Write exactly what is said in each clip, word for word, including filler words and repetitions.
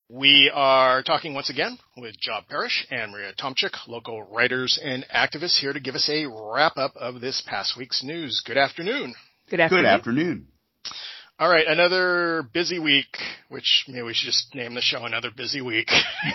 We are talking once again with Job Parrish and Maria Tomchik, local writers and activists, here to give us a wrap-up of this past week's news. Good afternoon. Good afternoon. Good afternoon. All right, another busy week, which maybe we should just name the show Another Busy Week.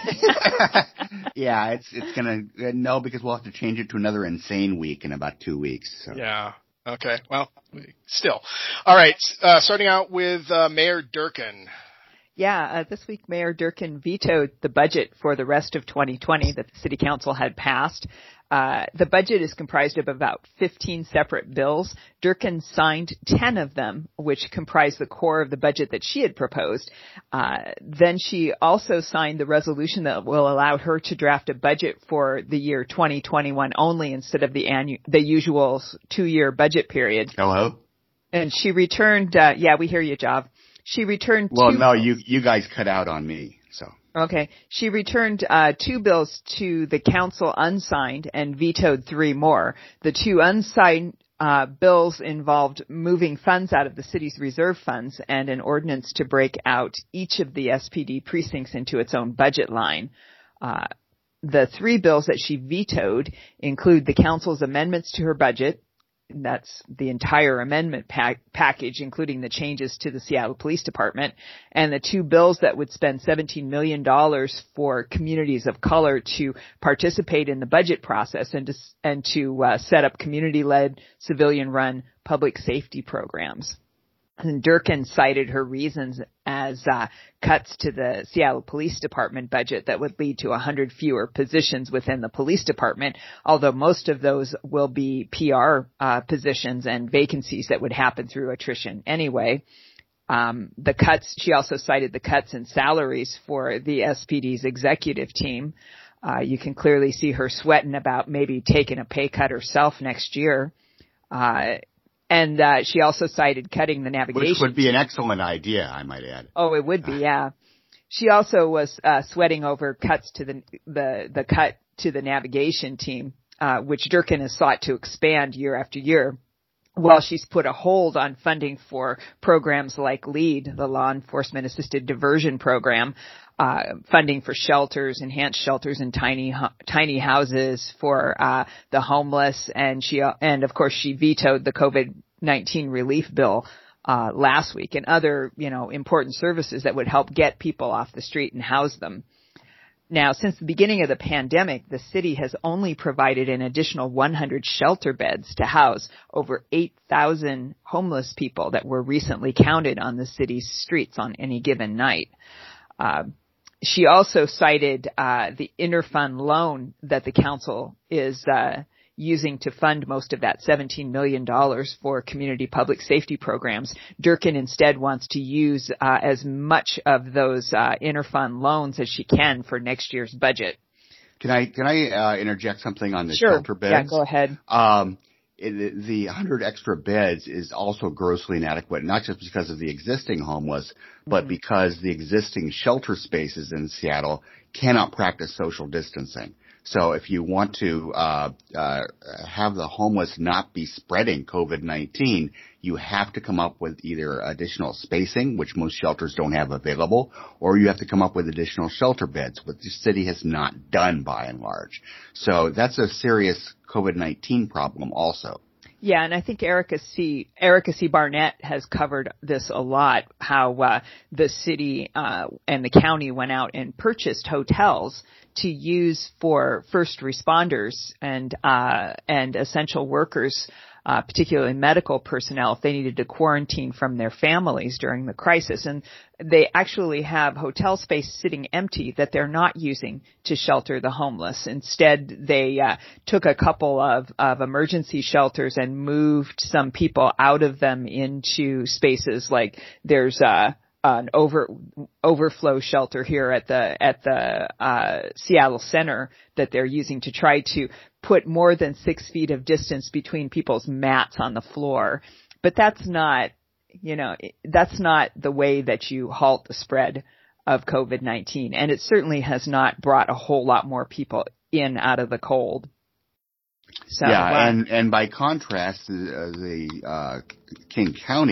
Yeah, it's it's going to – no, because we'll have to change it to Another Insane Week in about two weeks. So. Yeah. Okay. Well, still. All right, uh, starting out with uh, Mayor Durkan. Yeah, uh, this week Mayor Durkan vetoed the budget for the rest of twenty twenty that the City Council had passed. Uh, the budget is comprised of about fifteen separate bills. Durkan signed ten of them, which comprise the core of the budget that she had proposed. Uh, then she also signed the resolution that will allow her to draft a budget for the year twenty twenty-one only instead of the annu- the usual two-year budget period. Hello? And she returned, uh, yeah, we hear you, Job. She returned Well, two no, you you guys cut out on me, so. Okay. She returned uh, two bills to the council unsigned and vetoed three more. The two unsigned uh, bills involved moving funds out of the city's reserve funds and an ordinance to break out each of the S P D precincts into its own budget line. Uh, the three bills that she vetoed include the council's amendments to her budget. That's the entire amendment pack- package, including the changes to the Seattle Police Department, and the two bills that would spend seventeen million dollars for communities of color to participate in the budget process and to, and to uh, set up community-led, civilian-run public safety programs. And Durkan cited her reasons as uh, cuts to the Seattle Police Department budget that would lead to one hundred fewer positions within the police department, although most of those will be P R uh, positions and vacancies that would happen through attrition anyway. Um, the cuts, she also cited the cuts in salaries for the S P D's executive team. Uh, you can clearly see her sweating about maybe taking a pay cut herself next year. Uh, And uh, she also cited cutting the navigation. Which would be an excellent idea, I might add. Oh, it would be, yeah. She also was uh, sweating over cuts to the the the cut to the navigation team, uh, which Durkan has sought to expand year after year, while she's put a hold on funding for programs like LEAD, the Law Enforcement Assisted Diversion Program, uh, funding for shelters, enhanced shelters and tiny tiny houses for uh, the homeless, and she and of course she vetoed the COVID nineteen relief bill uh, last week, and other you know important services that would help get people off the street and house them. Now, since the beginning of the pandemic, the city has only provided an additional one hundred shelter beds to house over eight thousand homeless people that were recently counted on the city's streets on any given night. Uh, she also cited uh, the interfund loan that the council is uh, using to fund most of that seventeen million dollars for community public safety programs. Durkan instead wants to use uh, as much of those uh, interfund loans as she can for next year's budget. Can I can I uh, interject something on the sure. shelter beds? Yeah, go ahead. Um, it, the one hundred extra beds is also grossly inadequate, not just because of the existing homeless, but mm-hmm. because the existing shelter spaces in Seattle cannot practice social distancing. So if you want to uh, uh, have the homeless not be spreading COVID nineteen, you have to come up with either additional spacing, which most shelters don't have available, or you have to come up with additional shelter beds, which the city has not done by and large. So that's a serious COVID nineteen problem also. Yeah, and I think Erica C. Erica C. Barnett has covered this a lot, how uh, the city uh, and the county went out and purchased hotels to use for first responders and uh, and essential workers, uh, particularly medical personnel, if they needed to quarantine from their families during the crisis. And they actually have hotel space sitting empty that they're not using to shelter the homeless. Instead, they uh, took a couple of, of emergency shelters and moved some people out of them into spaces like there's uh an over overflow shelter here at the at the uh Seattle Center that they're using to try to put more than six feet of distance between people's mats on the floor. But that's not, you know, that's not the way that you halt the spread of COVID nineteen. And it certainly has not brought a whole lot more people in out of the cold. So, yeah, uh, and, and by contrast, the, uh, the uh, King County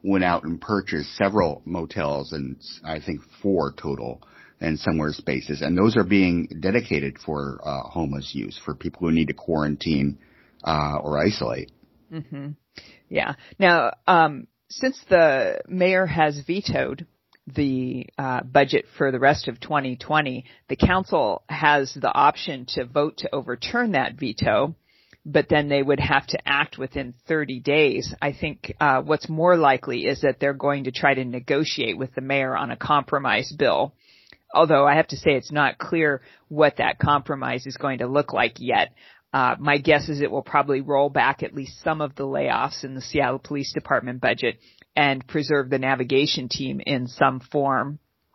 went out and purchased several motels, and I think four total, and somewhere spaces, and those are being dedicated for uh, homeless use, for people who need to quarantine uh, or isolate. Mm-hmm. Yeah. Now, um, since the mayor has vetoed the uh, budget for the rest of twenty twenty, the council has the option to vote to overturn that veto, but then they would have to act within thirty days. I think uh, what's more likely is that they're going to try to negotiate with the mayor on a compromise bill. Although I have to say it's not clear what that compromise is going to look like yet. Uh, my guess is it will probably roll back at least some of the layoffs in the Seattle Police Department budget and preserve the navigation team in some form.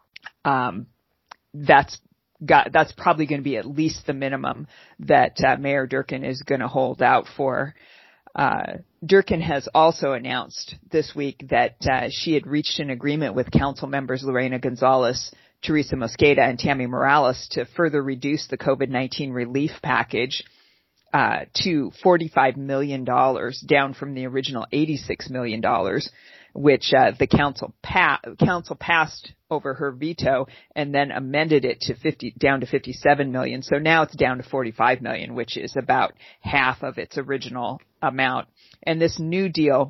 Um, that's got, that's probably going to be at least the minimum that uh, Mayor Durkan is going to hold out for. Uh, Durkan has also announced this week that uh, she had reached an agreement with council members Lorena Gonzalez, Teresa Mosqueda, and Tammy Morales to further reduce the COVID nineteen relief package uh, to forty-five million dollars, down from the original eighty-six million dollars, which uh, the council, pa- council passed over her veto and then amended it to fifty down to fifty-seven million dollars. So now it's down to forty-five million dollars, which is about half of its original amount. And this new deal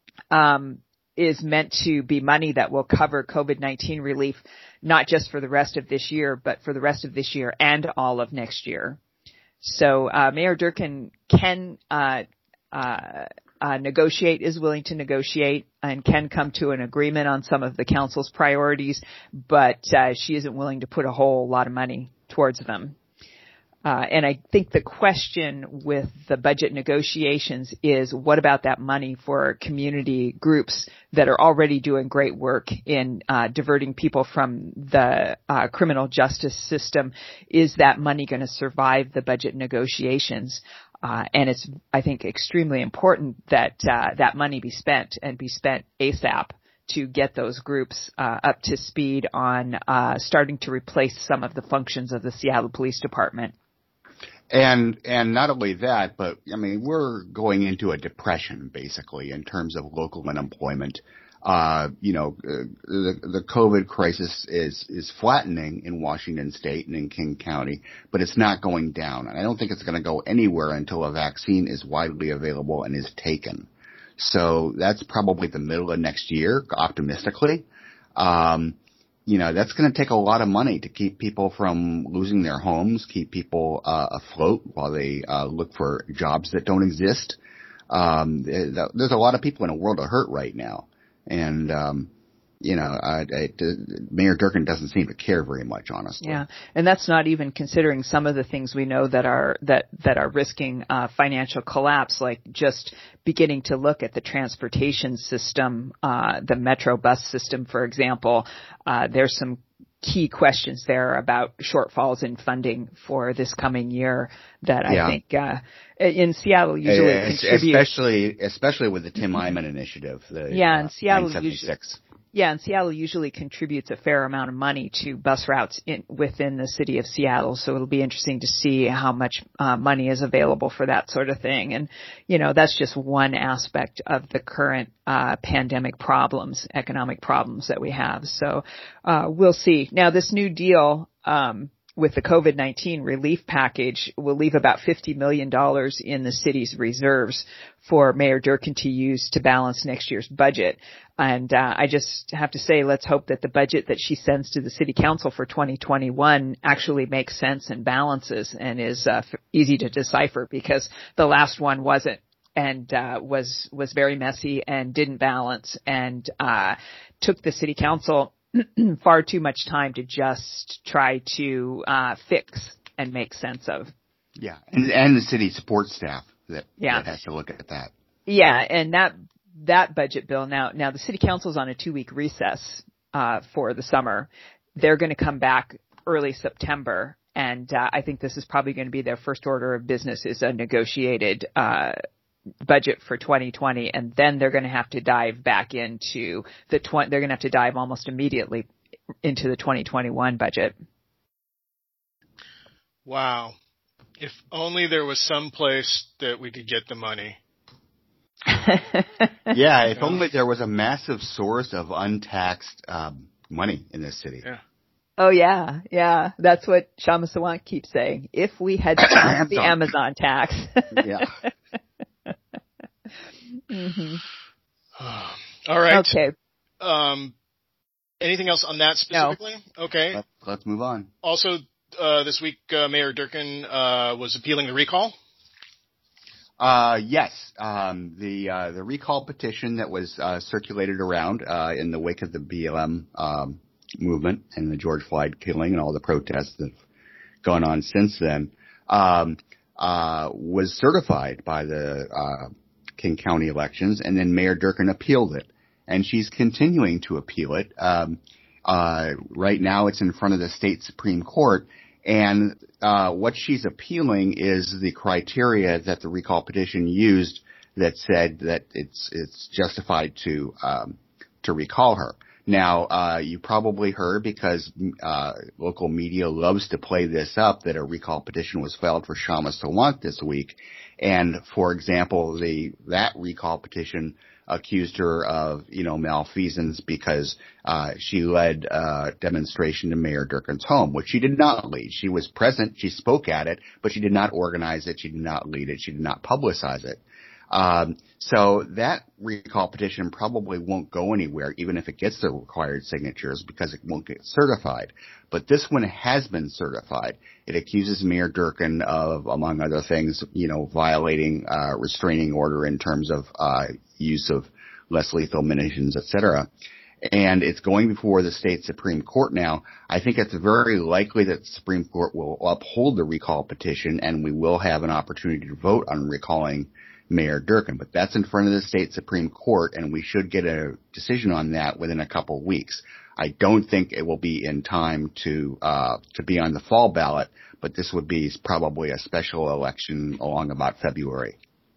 um, is meant to be money that will cover COVID nineteen relief, not just for the rest of this year, but for the rest of this year and all of next year. So uh, Mayor Durkan can uh, uh, uh, negotiate, is willing to negotiate, and can come to an agreement on some of the council's priorities, but uh, she isn't willing to put a whole lot of money towards them. Uh, and I think the question with the budget negotiations is, what about that money for community groups that are already doing great work in uh, diverting people from the uh, criminal justice system? Is that money going to survive the budget negotiations? Uh, and it's, I think, extremely important that uh, that money be spent and be spent ASAP to get those groups uh, up to speed on uh, starting to replace some of the functions of the Seattle Police Department. And and not only that, but I mean, we're going into a depression basically in terms of local unemployment. Uh, you know, uh, the the COVID crisis is is flattening in Washington State and in King County, but it's not going down. And I don't think it's going to go anywhere until a vaccine is widely available and is taken. So that's probably the middle of next year, optimistically. Um, You know, that's going to take a lot of money to keep people from losing their homes, keep people uh, afloat while they uh, look for jobs that don't exist. Um, there's a lot of people in a world of hurt right now. And, um, you know, I, I, Mayor Durkan doesn't seem to care very much, honestly. Yeah, and that's not even considering some of the things we know that are that that are risking uh, financial collapse, like just beginning to look at the transportation system, uh, the Metro bus system, for example. Uh, there's some key questions there about shortfalls in funding for this coming year that I yeah. think uh, in Seattle usually uh, contribute. Especially, especially with the Tim Eyman initiative. The, yeah, in uh, Seattle usually. Yeah, and Seattle usually contributes a fair amount of money to bus routes in, within the city of Seattle, so it'll be interesting to see how much uh, money is available for that sort of thing. And, you know, that's just one aspect of the current uh, pandemic problems, economic problems that we have. So uh, we'll see. Now, this new deal um, with the COVID nineteen relief package will leave about fifty million dollars in the city's reserves for Mayor Durkan to use to balance next year's budget. And uh, I just have to say, let's hope that the budget that she sends to the city council for twenty twenty-one actually makes sense and balances and is uh, f- easy to decipher, because the last one wasn't, and uh, was was very messy and didn't balance, and uh, took the city council far too much time to just try to uh, fix and make sense of. Yeah, and, and the city support staff that, yeah. that has to look at that. Yeah, and that that budget bill, now now the city council's on a two-week recess uh, for the summer. They're going to come back early September, and uh, I think this is probably going to be their first order of business, is a negotiated uh budget for twenty twenty, and then they're going to have to dive back into the tw- they're going to have to dive almost immediately into the twenty twenty-one budget. Wow. If only there was some place that we could get the money. Yeah, if only there was a massive source of untaxed um, money in this city. Yeah. Oh yeah, yeah. That's what Kshama Sawant keeps saying. If we had taxed the Amazon tax. Yeah. Mm-hmm. All right. Okay. Um, anything else on that specifically? No. Okay. Let's, let's move on. Also, uh, this week, uh, Mayor Durkan uh, was appealing the recall. Uh, yes, um, the uh, the recall petition that was uh, circulated around uh, in the wake of the B L M um, movement and the George Floyd killing and all the protests that have gone on since then um, uh, was certified by the uh, King County elections, and then Mayor Durkan appealed it, and she's continuing to appeal it. Um, uh, right now, it's in front of the state Supreme Court. And uh what she's appealing is the criteria that the recall petition used that said that it's it's justified to um to recall her. Now, uh you probably heard, because uh local media loves to play this up, that a recall petition was filed for Kshama Sawant this week. And for example, the that recall petition accused her of, you know, malfeasance because uh she led a demonstration to Mayor Durkan's home, which she did not lead. She was present, she spoke at it, but she did not organize it, she did not lead it, she did not publicize it. Um so that recall petition probably won't go anywhere, even if it gets the required signatures, because it won't get certified. But this one has been certified. It accuses Mayor Durkan of, among other things, you know, violating uh restraining order in terms of uh use of less lethal munitions, et cetera. And it's going before the state Supreme Court now. I think it's very likely that the Supreme Court will uphold the recall petition, and we will have an opportunity to vote on recalling Mayor Durkan. But that's in front of the state Supreme Court, and we should get a decision on that within a couple of weeks. I don't think it will be in time to uh to be on the fall ballot, but this would be probably a special election along about February.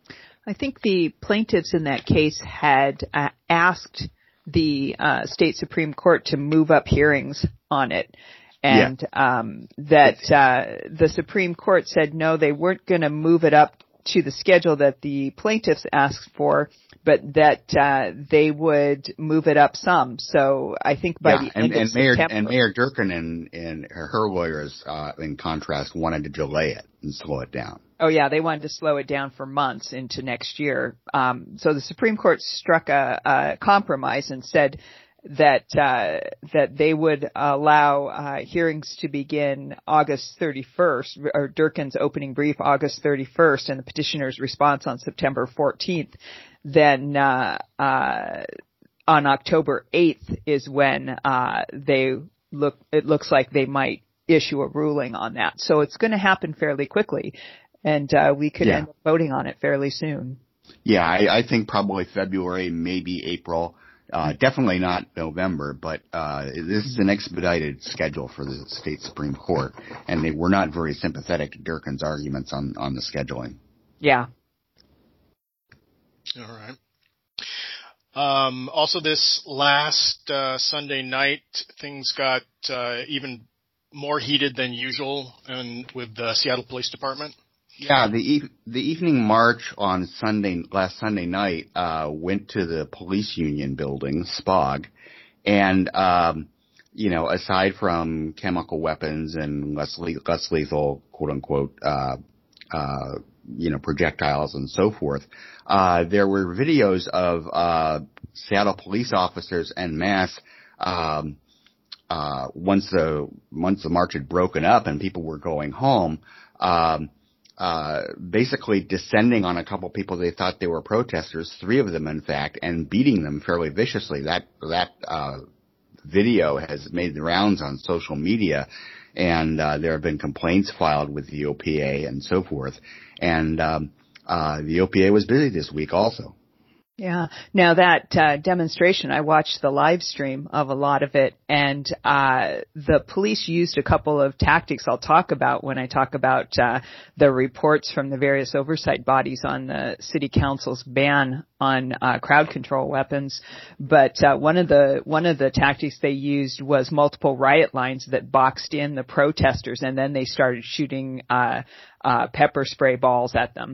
I think the plaintiffs in that case had uh, asked the uh, state Supreme Court to move up hearings on it, and yeah. um, that uh, the Supreme Court said no, they weren't going to move it up to the schedule that the plaintiffs asked for, but that uh, they would move it up some. So I think by yeah, the and, end and of Mayor September, and Mayor Durkan and, and her, her lawyers, uh, in contrast, wanted to delay it and slow it down. Oh yeah, they wanted to slow it down for months into next year. Um, so the Supreme Court struck a, a compromise and said that uh, that they would allow uh, hearings to begin August thirty-first, or Durkan's opening brief August thirty-first, and the petitioner's response on September fourteenth. Then uh, uh, on October eighth is when uh, they look. It looks like they might issue a ruling on that. So it's going to happen fairly quickly, and uh, we could yeah. end up voting on it fairly soon. Yeah, I, I think probably February, maybe April. Uh, definitely not November, but uh, this is an expedited schedule for the state Supreme Court, and they were not very sympathetic to Durkan's arguments on, on the scheduling. Yeah. All right. Um, also, this last uh, Sunday night, things got uh, even more heated than usual, and with the Seattle Police Department. Yeah, the e- the evening march on Sunday last Sunday night uh went to the police union building, S P O G, and um you know, aside from chemical weapons and less le- less lethal, quote unquote, uh uh you know, projectiles and so forth, uh there were videos of uh Seattle police officers en masse um uh once the once the march had broken up and people were going home, um Uh, basically descending on a couple people they thought they were protesters, three of them in fact, and beating them fairly viciously. That, that, uh, video has made the rounds on social media, and, uh, there have been complaints filed with the O P A and so forth. And, um, uh, the O P A was busy this week also. Yeah. Now that uh, demonstration, I watched the live stream of a lot of it, and uh the police used a couple of tactics I'll talk about when I talk about uh the reports from the various oversight bodies on the city council's ban on uh crowd control weapons. But uh one of the one of the tactics they used was multiple riot lines that boxed in the protesters, and then they started shooting uh uh pepper spray balls at them.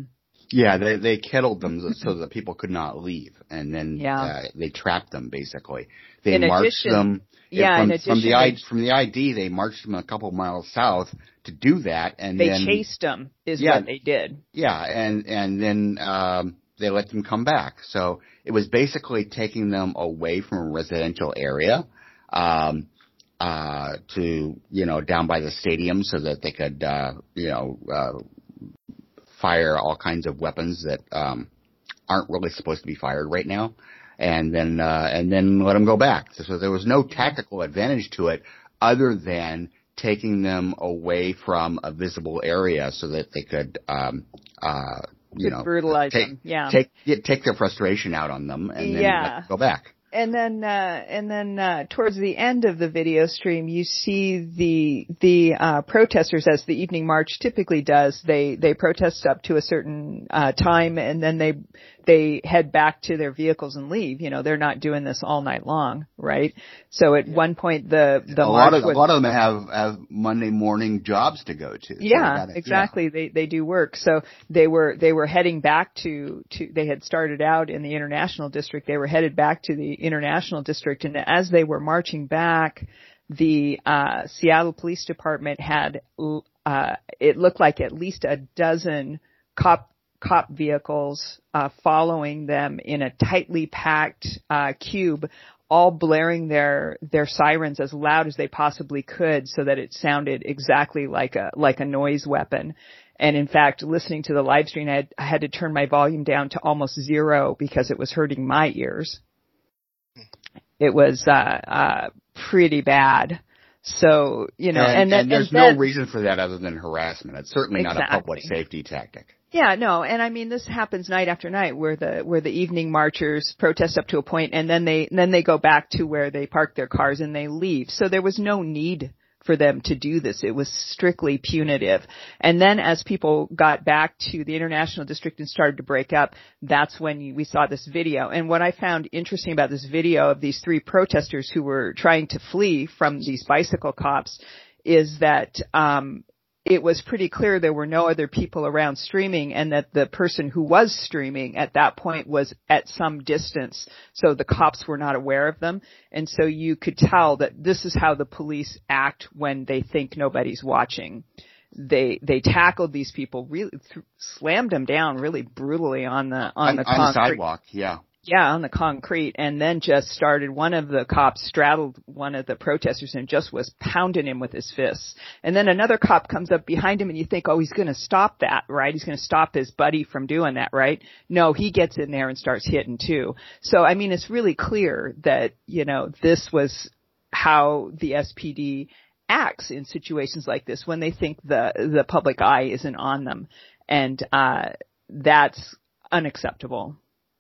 Yeah, they they kettled them so that people could not leave, and then yeah. uh, they trapped them basically. They in marched addition, them yeah, from, in addition, from the they, I, from the I D. They marched them a couple miles south to do that, and they then chased them. Is yeah, what they did. Yeah, and and then um, they let them come back. So it was basically taking them away from a residential area um, uh, to you know down by the stadium so that they could uh, you know. Uh, fire all kinds of weapons that um, aren't really supposed to be fired right now, and then uh, and then let them go back. So, so there was no tactical advantage to it other than taking them away from a visible area so that they could um, uh, you to know brutalize take, them. Yeah, take take their frustration out on them and then yeah. let them go back. And then, uh, and then, uh, towards the end of the video stream, you see the, the, uh, protesters, as the evening march typically does. They, they protest up to a certain, uh, time and then they, they head back to their vehicles and leave. You know, they're not doing this all night long, right? So at yeah. one point, the, the a march lot of, was, a lot of them have, have Monday morning jobs to go to. Yeah, so gotta, exactly. Yeah. They, they do work. So they were, they were heading back to, to, they had started out in the International District. They were headed back to the International District. And as they were marching back, the, uh, Seattle Police Department had, uh, it looked like at least a dozen cop, cop vehicles, uh, following them in a tightly packed, uh, cube, all blaring their, their sirens as loud as they possibly could so that it sounded exactly like a, like a noise weapon. And in fact, listening to the live stream, I had, I had to turn my volume down to almost zero because it was hurting my ears. It was, uh, uh, pretty bad. So, you know, and, and, then, and there's and then, no reason for that other than harassment. It's certainly exactly. not a public safety tactic. Yeah, no, and I mean this happens night after night where the where the evening marchers protest up to a point and then they then they go back to where they park their cars and they leave. So there was no need for them to do this. It was strictly punitive. And then as people got back to the International District and started to break up, that's when you, we saw this video. And what I found interesting about this video of these three protesters who were trying to flee from these bicycle cops is that um it was pretty clear there were no other people around streaming and that the person who was streaming at that point was at some distance. So the cops were not aware of them. And so you could tell that this is how the police act when they think nobody's watching. They, they tackled these people, really th- slammed them down really brutally on the, on, on the on concrete. the sidewalk. Yeah. Yeah, on the concrete, and then just started, one of the cops straddled one of the protesters and just was pounding him with his fists. And then another cop comes up behind him and you think, oh, he's going to stop that, right? He's going to stop his buddy from doing that, right? No, he gets in there and starts hitting too. So, I mean, it's really clear that, you know, this was how the S P D acts in situations like this when they think the, the public eye isn't on them. And, uh, that's unacceptable.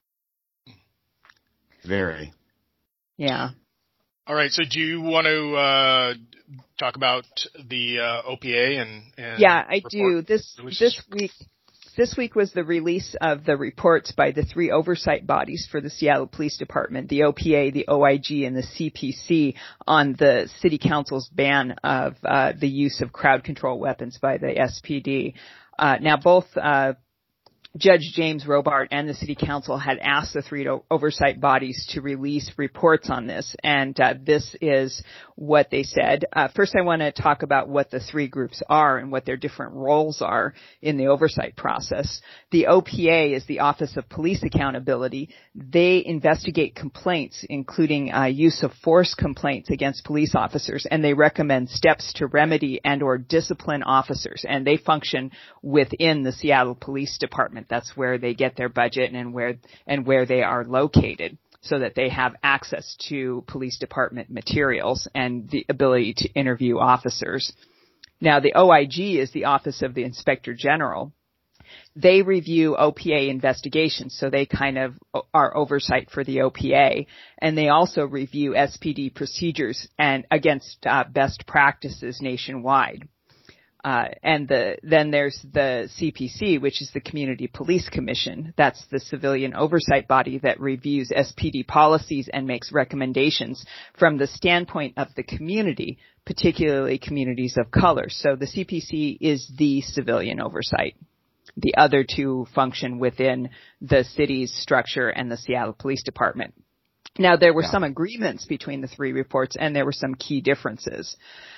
Very. Yeah. All right. So do you want to uh, talk about the uh, O P A and, and yeah, I do. This releases? this week this week was the release of the reports by the three oversight bodies for the Seattle Police Department, the O P A, the O I G, and the C P C, on the City Council's ban of uh, the use of crowd control weapons by the S P D. Uh, now, both uh, Judge James Robart and the City Council had asked the three oversight bodies to release reports on this, and uh, this is what they said. Uh, first, I want to talk about what the three groups are and what their different roles are in the oversight process. The O P A is the Office of Police Accountability. They investigate complaints, including uh, use of force complaints against police officers, and they recommend steps to remedy and or discipline officers, and they function within the Seattle Police Department. That's where they get their budget and where and where they are located, so that they have access to police department materials and the ability to interview officers. Now, the O I G is the Office of the Inspector General. They review O P A investigations, so they kind of are oversight for the O P A, and they also review S P D procedures and against uh, best practices nationwide. Uh, and the, then there's the C P C, which is the Community Police Commission. That's the civilian oversight body that reviews S P D policies and makes recommendations from the standpoint of the community, particularly communities of color. So the C P C is the civilian oversight. The other two function within the city's structure and the Seattle Police Department. Now, there were yeah. some agreements between the three reports, and there were some key differences.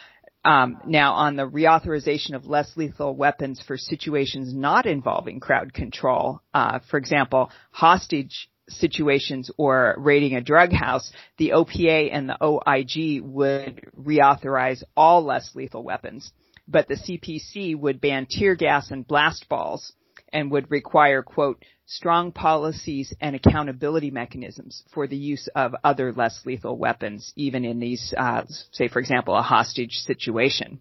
Um, now, on the reauthorization of less lethal weapons for situations not involving crowd control, uh, for example, hostage situations or raiding a drug house, the O P A and the O I G would reauthorize all less lethal weapons. But the C P C would ban tear gas and blast balls and would require, quote, strong policies and accountability mechanisms for the use of other less lethal weapons, even in these, uh, say, for example, a hostage situation.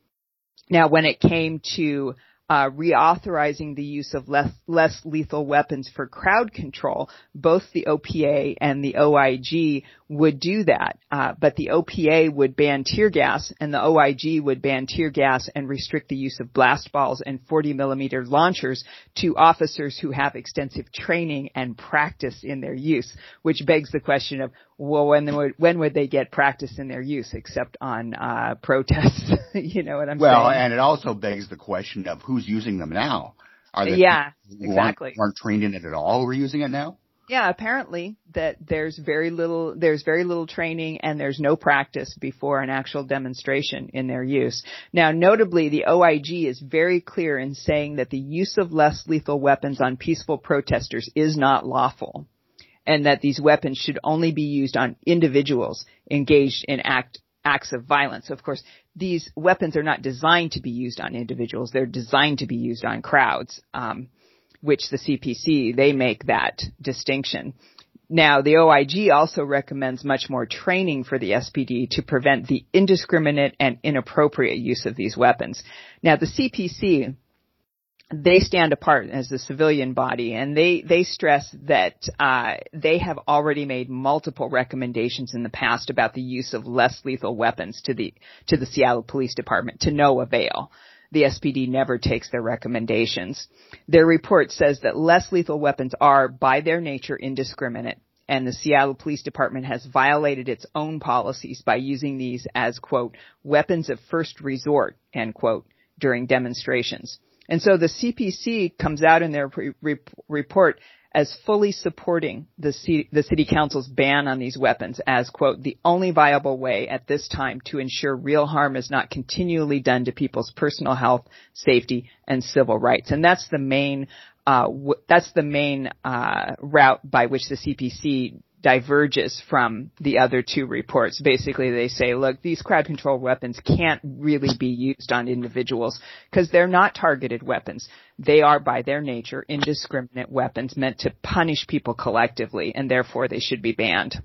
Now, when it came to uh, reauthorizing the use of less, less lethal weapons for crowd control, both the O P A and the O I G would do that. Uh, but the O P A would ban tear gas and the O I G would ban tear gas and restrict the use of blast balls and forty millimeter launchers to officers who have extensive training and practice in their use, which begs the question of, well, when would, when would they get practice in their use except on, uh, protests? You know what I'm well, saying? Well, and it also begs the question of who's using them now. Are they yeah, who exactly. aren't, aren't trained in it at all who are using it now? Yeah, apparently that there's very little, there's very little training and there's no practice before an actual demonstration in their use. Now, notably, the O I G is very clear in saying that the use of less lethal weapons on peaceful protesters is not lawful, and that these weapons should only be used on individuals engaged in act, acts of violence. Of course, these weapons are not designed to be used on individuals. They're designed to be used on crowds. Um, which the C P C, they make that distinction. Now, the O I G also recommends much more training for the S P D to prevent the indiscriminate and inappropriate use of these weapons. Now, the C P C, they stand apart as a civilian body, and they, they stress that uh, they have already made multiple recommendations in the past about the use of less lethal weapons to the to the Seattle Police Department to no avail. The S P D never takes their recommendations. Their report says that less lethal weapons are, by their nature, indiscriminate, and the Seattle Police Department has violated its own policies by using these as, quote, weapons of first resort, end quote, during demonstrations. And so the C P C comes out in their re- re- report as fully supporting the, C- the City Council's ban on these weapons as, quote, the only viable way at this time to ensure real harm is not continually done to people's personal health, safety, and civil rights. And that's the main, uh, w- that's the main, uh, route by which the C P C diverges from the other two reports. Basically, they say, look, these crowd control weapons can't really be used on individuals because they're not targeted weapons. They are, by their nature, indiscriminate weapons meant to punish people collectively, and therefore they should be banned.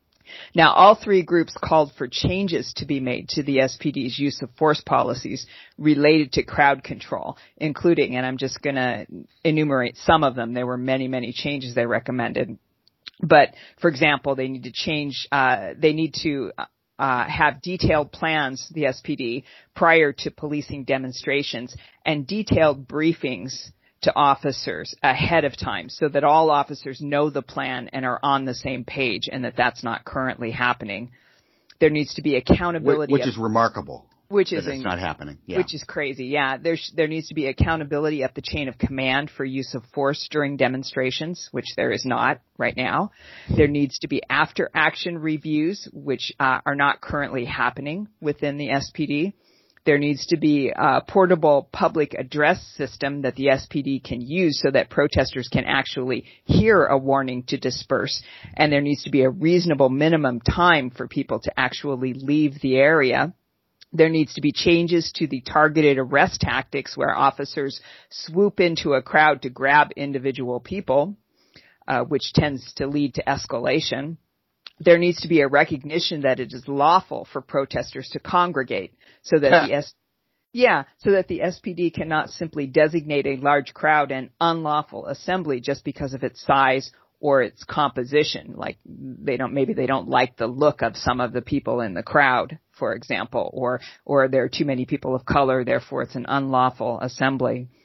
Now, all three groups called for changes to be made to the S P D's use of force policies related to crowd control, including, and I'm just going to enumerate some of them. There were many, many changes they recommended. But, for example, they need to change, uh, they need to uh, have detailed plans, the S P D, prior to policing demonstrations, and detailed briefings to officers ahead of time so that all officers know the plan and are on the same page, and that that's not currently happening. There needs to be accountability. Which of, is remarkable. Which is it's in, not happening. Yeah. Which is crazy. Yeah, there's there needs to be accountability at the chain of command for use of force during demonstrations, which there is not right now. There needs to be after action reviews, which uh, are not currently happening within the S P D. There needs to be a portable public address system that the S P D can use so that protesters can actually hear a warning to disperse. And there needs to be a reasonable minimum time for people to actually leave the area. There needs to be changes to the targeted arrest tactics where officers swoop into a crowd to grab individual people, uh, which tends to lead to escalation. There needs to be a recognition that it is lawful for protesters to congregate so that yeah. the S- yeah, so that the S P D cannot simply designate a large crowd an unlawful assembly just because of its size or its composition. Like they don't, maybe they don't like the look of some of the people in the crowd, for example, or, or there are too many people of color, therefore it's an unlawful assembly.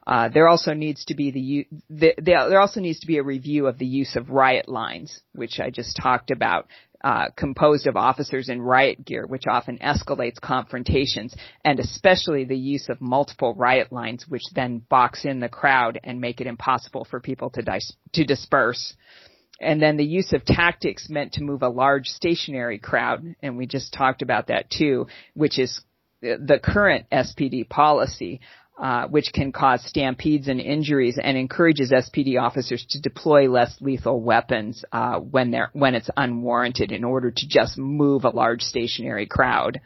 Uh, there also needs to be the, the, the there also needs to be a review of the use of riot lines, which I just talked about, uh, composed of officers in riot gear, which often escalates confrontations, and especially the use of multiple riot lines, which then box in the crowd and make it impossible for people to dis- to disperse. And then the use of tactics meant to move a large stationary crowd, and we just talked about that too, which is the current S P D policy, uh, which can cause stampedes and injuries and encourages S P D officers to deploy less lethal weapons, uh, when they're, when it's unwarranted in order to just move a large stationary crowd.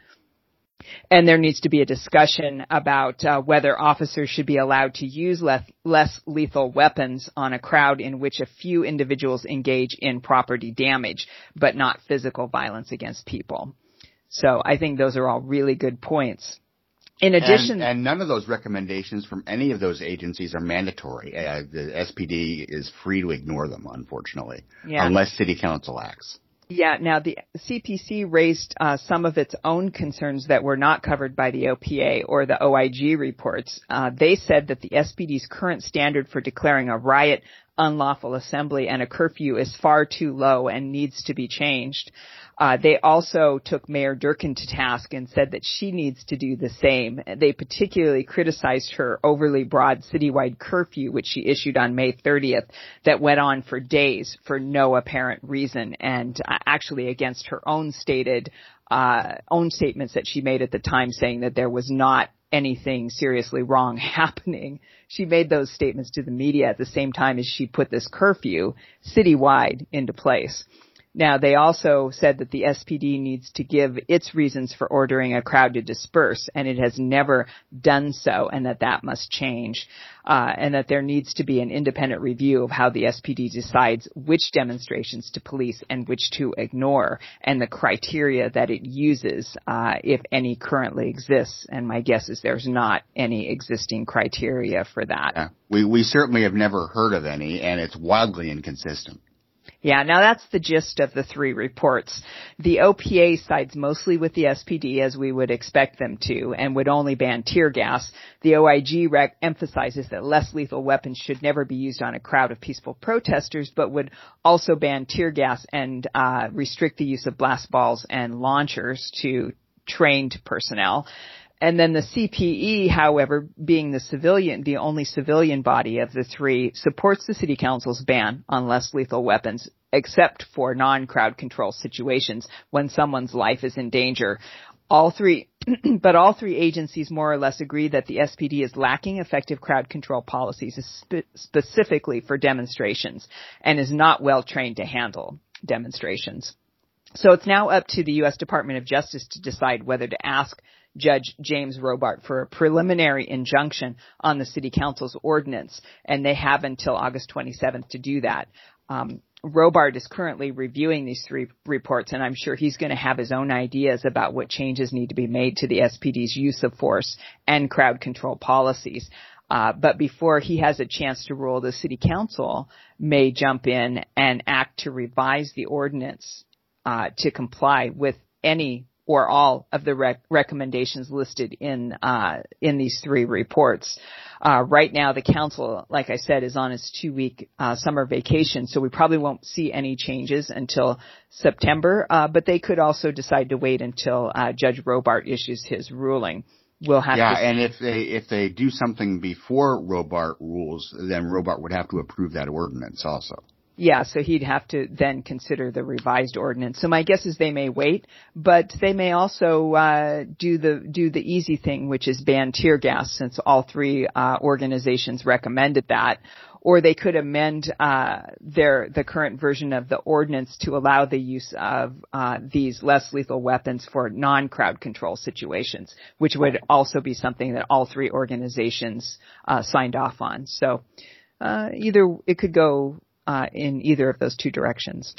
And there needs to be a discussion about uh, whether officers should be allowed to use less, less lethal weapons on a crowd in which a few individuals engage in property damage, but not physical violence against people. So I think those are all really good points. In addition, and, and none of those recommendations from any of those agencies are mandatory. Uh, the S P D is free to ignore them, unfortunately, yeah. unless City Council acts. Yeah, now the C P C raised uh, some of its own concerns that were not covered by the O P A or the O I G reports. Uh, they said that the S P D's current standard for declaring a riot, unlawful assembly, and a curfew is far too low and needs to be changed. Uh, they also took Mayor Durkin to task and said that she needs to do the same. They particularly criticized her overly broad citywide curfew, which she issued on May thirtieth, that went on for days for no apparent reason, and uh, actually against her own stated, uh, own statements that she made at the time, saying that there was not anything seriously wrong happening. She made those statements to the media at the same time as she put this curfew citywide into place. Now, they also said that the S P D needs to give its reasons for ordering a crowd to disperse, and it has never done so, and that that must change, uh, and that there needs to be an independent review of how the S P D decides which demonstrations to police and which to ignore, and the criteria that it uses, uh, if any currently exists. And my guess is there's not any existing criteria for that. Yeah. We, we certainly have never heard of any, and it's wildly inconsistent. Yeah, now that's the gist of the three reports. The O P A sides mostly with the S P D, as we would expect them to, and would only ban tear gas. The O I G rec- emphasizes that less lethal weapons should never be used on a crowd of peaceful protesters, but would also ban tear gas and uh, restrict the use of blast balls and launchers to trained personnel. And then the C P E, however, being the civilian, the only civilian body of the three, supports the City Council's ban on less lethal weapons, except for non-crowd control situations when someone's life is in danger. All three, but all three agencies more or less agree that the S P D is lacking effective crowd control policies, spe- specifically for demonstrations, and is not well trained to handle demonstrations. So it's now up to the U S Department of Justice to decide whether to ask Judge James Robart for a preliminary injunction on the City Council's ordinance, and they have until August twenty-seventh to do that. Um, Robart is currently reviewing these three reports, and I'm sure he's going to have his own ideas about what changes need to be made to the S P D's use of force and crowd control policies. Uh, but before he has a chance to rule, the City Council may jump in and act to revise the ordinance uh, to comply with any or all of the rec- recommendations listed in uh in these three reports. Uh right now, the council, like I said, is on its two-week uh summer vacation, so we probably won't see any changes until September, uh but they could also decide to wait until uh Judge Robart issues his ruling. We'll have yeah, to and if they if they do something before Robart rules, then Robart would have to approve that ordinance also. Yeah, so he'd have to then consider the revised ordinance. So my guess is they may wait, but they may also uh do the do the easy thing, which is ban tear gas, since all three uh organizations recommended that. Or they could amend uh their the current version of the ordinance to allow the use of uh these less lethal weapons for non-crowd control situations, which would also be something that all three organizations uh signed off on. So uh either it could go Uh, in either of those two directions.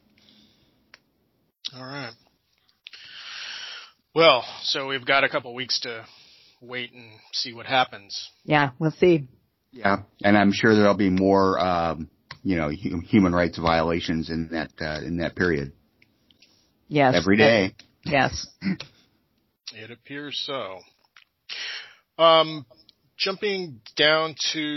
All right. Well, so we've got a couple weeks to wait and see what happens. Yeah, we'll see. Yeah, and I'm sure there'll be more, um, you know, hu- human rights violations in that uh, in that period. Yes. Every day. Yes. It appears so. Um. jumping down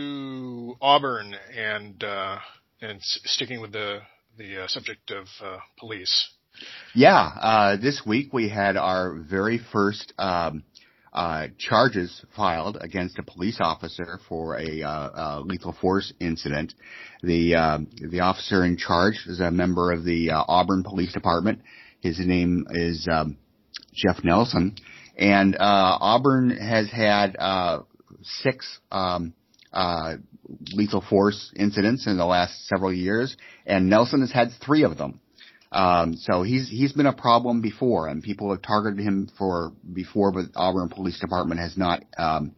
to Auburn and uh, and s- sticking with the the uh, subject of uh, police. Yeah, uh, this week we had our very first um, uh, charges filed against a police officer for a uh, uh, lethal force incident. The uh, the officer in charge is a member of the uh, Auburn Police Department. His name is um, Jeff Nelson, and uh, Auburn has had uh, six um, uh, lethal force incidents in the last several years, and Nelson has had three of them. Um, so he's, he's been a problem before, and people have targeted him for before, but Auburn Police Department has not, um,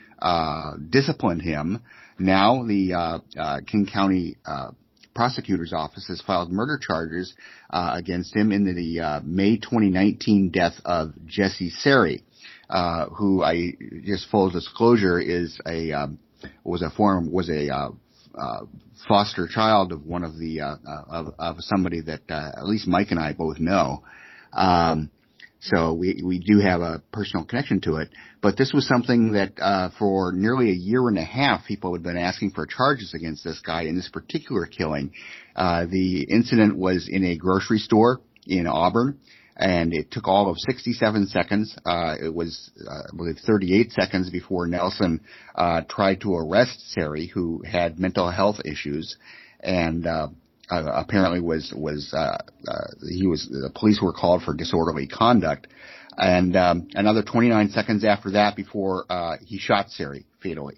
uh, disciplined him. Now the, uh, uh, King County, uh, Prosecutor's Office has filed murder charges, uh, against him in the, uh, May twenty nineteen death of Jesse Sari, uh, who I, just full disclosure is a, um, was a form, was a, uh, uh, foster child of one of the, uh, uh of, of somebody that, uh, at least Mike and I both know. Um, so we, we do have a personal connection to it, but this was something that, uh, for nearly a year and a half, people had been asking for charges against this guy in this particular killing. Uh, the incident was in a grocery store in Auburn, and it took all of sixty-seven seconds. Uh, it was, uh, I believe, thirty-eight seconds before Nelson uh, tried to arrest Sari, who had mental health issues, and uh, uh, apparently was was uh, uh, he was the police were called for disorderly conduct, and um, another twenty-nine seconds after that before uh, he shot Sari fatally.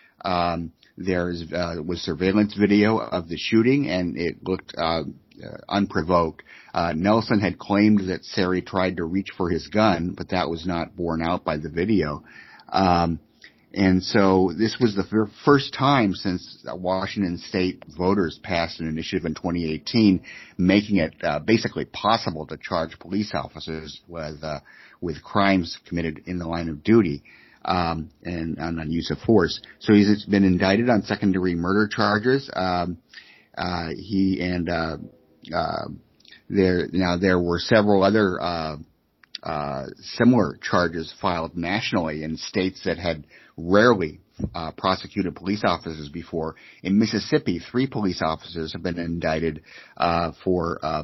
Um, There's uh, was surveillance video of the shooting, and it looked uh, uh, unprovoked. Uh, Nelson had claimed that Sari tried to reach for his gun, but that was not borne out by the video. Um, and so this was the f- first time since Washington State voters passed an initiative in twenty eighteen, making it uh, basically possible to charge police officers with uh, with crimes committed in the line of duty. Um, and, and on use of force. So he's been indicted on second-degree murder charges. Um, uh, he and uh, uh, there now there were several other uh, uh, similar charges filed nationally in states that had rarely uh, prosecuted police officers before. In Mississippi, three police officers have been indicted uh, for uh,